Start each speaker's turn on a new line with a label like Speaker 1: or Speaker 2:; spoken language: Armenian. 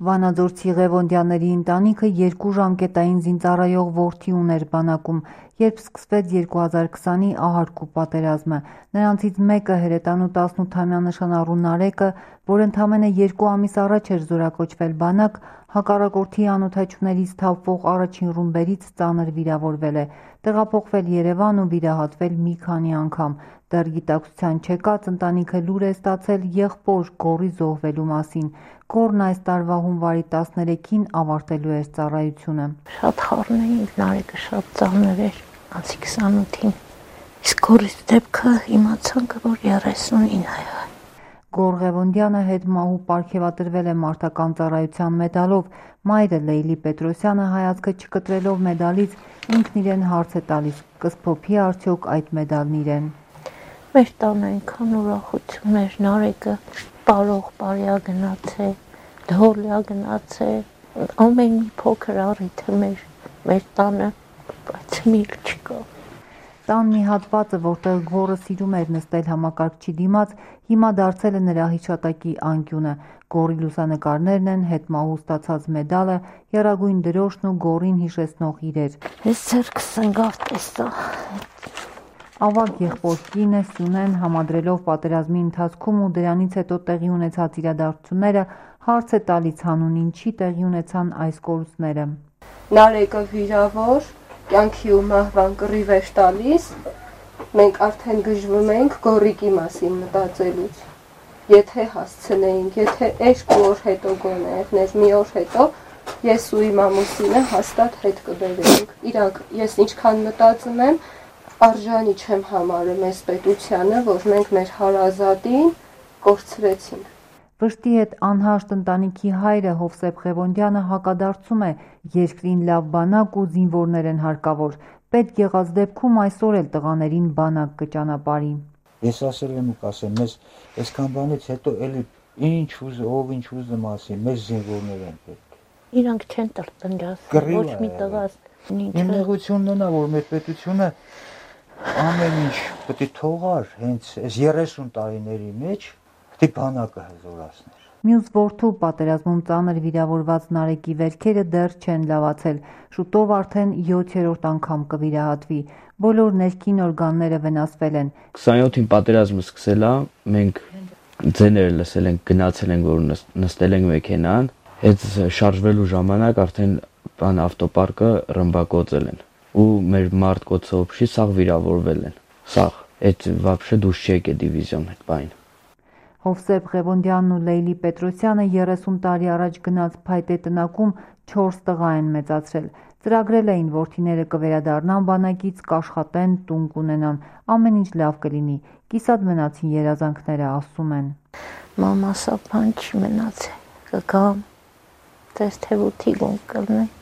Speaker 1: Վանաձորցի Ղևոնդյանների ընտանիքը 2 ժամկետային զինծառայող որդի ուներ բանակում, երբ սկսվեց 2020-ի ահարկու պատերազմը։ Նրանցից մեկը հրետանու 18-ամյա նշանառու Նարեկը, որ ընդամենը 2 ամիս առաջ էր զորակոչվել բանակ, հակառակորդի անօդաչուներից թափվող առաջին ռումբերից ծանր վիրավորվել է, տեղափոխվել Երևան ու վիրահատվել մի քանի անգամ։ Դեռ գիտակցության չեկած ընտանիքը լուր է ստացել եղբոր Գոռի զոհվելու մասին։ Գոռն այս տարվա հունվարի 13-ին ավարտելու էր ծառայությունը։
Speaker 2: Շատ խառն էինք, Նարեկը շատ ծանր էր, անցի 28-ին։ Իսկ Գոռի դեպքը իմացանք, որ 39 է։
Speaker 1: Գոռ Ղևոնդյանը հետմահու պարգևատրվել է մարտական ծառայության մեդալով։ Մայրը Լեյլի Պետրոսյանը հայացքը չկտրելով մեդալից ինքն իրեն հարց է տալիս՝ կսփոփի արդյոք այդ մեդալն իրեն։
Speaker 2: Մեր տանը այնքան ուրախություն էր, Նարեկը պարող-պարյա գնաց է, դհոլյա գնաց է, ամեն մի փոքր առիթը մեր տանը, բայց միլ չկա։
Speaker 1: Տան մի հատվածը, որտեղ Գոռը սիրում էր նստել համակարգչի դիմաց, հիմա դարձել է նրա հիշատակի անկյունը։ Գոռի լուսանկարներն են, հետմահու ստացած մեդալը, եռագույն դրոշն ու Գոռին հիշեցնող իրեր։
Speaker 2: Ես ձեռքս ընկավ տեսա։
Speaker 1: Ավագ եղբոր կինը Սյունեն, համադրելով պատերազմի ընթացքում ու դրանից հետո տեղի ունեցած իրադարձությունները, հարց է տալիս հանուն ինչի տեղի ունեցան այս կորուստները։
Speaker 3: Նարեկը վիրավոր, կյանքի ու մահվան կռիվ էր տալիս, մենք արդեն գժվում ենք Գոռիկի մասին մտածելուց։ Եթե հասցնեինք, եթե երկու օր հետո գոնե եղներ, մի օր հետո ես ու իմ ամուսինը հաստատ հետ կբերեինք։ Իրանք, ես ինչքան մտածում եմ, արժանի չեմ համարում այս պետությանը, որ մենք մեր հարազատին կորցրեցինք։
Speaker 1: Վշտի հետ անհաշտ ընտանիքի հայրը Հովսեփ Ղևոնդյանը հակադարձում է՝ երկրին լավ բանակ ու զինվորներ են հարկավոր։ Պետք եղած դեպքում այսօր էլ տղաներին բանակ կճանապարհի։
Speaker 4: Ես ասել եմ ու կասեմ, մեզ այսքան բանից հետո էլի ինչ ուզում ասի, մեզ զինվորներ են պետք։
Speaker 2: Իրանք չեն տրտնջաս, ոչ մի տղաս։
Speaker 4: Իմ նեղությունն նա, որ մեր պետությունը ամեն ինչ պետք է թողար, հենց այս 30 տարիների մեջ պետք է բանակը հզորացներ։
Speaker 1: Մյուս որդու պատերազմում ծանր վիրավորված Նարեկի վերքերը դեռ չեն լավացել, շուտով արդեն 7-րդ անգամ կվիրահատվի։ Բոլոր ներքին օրգանները վնասվել են։
Speaker 5: 27-ին պատերազմը սկսել է, մենք ձեները լսել ենք, գնացել ենք, որ նստել ենք մեքենան, այդ շարժվելու ժամանակ արդեն ավտոպարկը ռմբակոծել են ու մեր մարդ կոծողի սաղ վիրավորվել են։ Սաղ, այդ вообще դուշ չի եկել դիվիզիոն այդ բան։
Speaker 1: Հովսեփ Ղևոնդյանն ու Լեյլի Պետրոսյանը 30 տարի առաջ գնաց փայտե տնակում 4 տղա են մեծացրել։ Ծրագրել էին որդիները կվերադառնան բանակից, կաշխատեն, տուն կունենան, ամեն ինչ լավ կլինի։ Կիսատ մնացին երազանքները, ասում են։
Speaker 2: Մամասա բան չի մնացել, կգամ, տես թե ութի գոն կլնի։